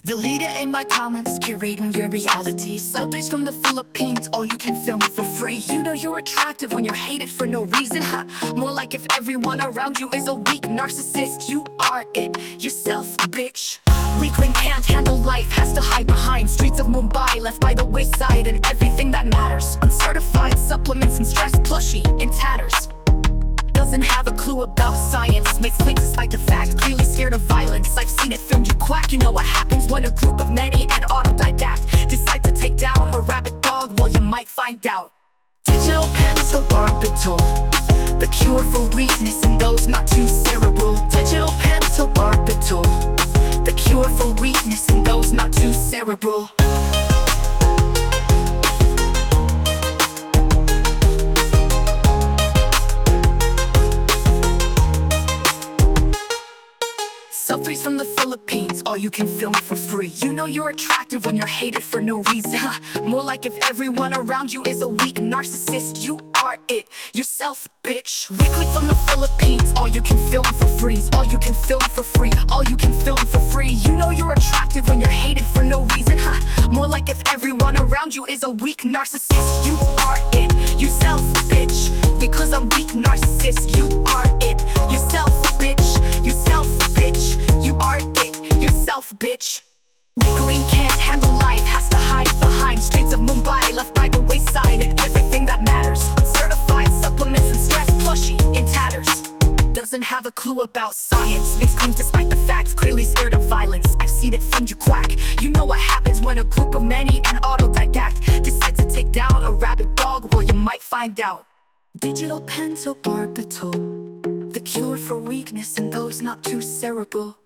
The leader in my comments, curating your reality. Selfies from the Philippines, all you can film for free. You know you're attractive when you're hated for no reason, huh? More like if everyone around you is a weak narcissist. You are it, yourself, bitch. Weakling can't handle life, has to hide behind streets of Mumbai, left by the wayside and everything that matters. Uncertified supplements and stress plushie in tatters. Doesn't have a clue about science, makes links despite the fact, clearly scared of violence. I've seen it filmed, you quack. You know what happens when a group of many and autodidact decide to take down a rabid dog. Well, you might find out. Digital pencil barbital, the cure for weakness in those not too cerebral. Digital pencil barbital, the cure for weakness in those not too cerebral. Selfies from the Philippines, all you can film for free. You know you're attractive when you're hated for no reason. More like if everyone around you is a weak narcissist. You are it, yourself, bitch. Weekly from the Philippines, all you can film for free. All you can film for free, all you can film for free. You know you're attractive when you're hated for no reason. More like if everyone around you is a weak narcissist. You are it, yourself, bitch. Because I'm weak narcissist. You are it, yourself, bitch. Yourself, bitch. You are it, yourself, bitch. Weakling can't handle life, has to hide behind streets of Mumbai, left by the wayside and everything that matters. Uncertified supplements and stress plushie in tatters. Doesn't have a clue about science, makes claims despite the facts, clearly scared of violence. I've seen it filmed, you quack. You know what happens when a group of many and autodidact decide to take down a rabid dog. Well, you might find out. Digital pencil barbital, the cure for weakness in those not too cerebral.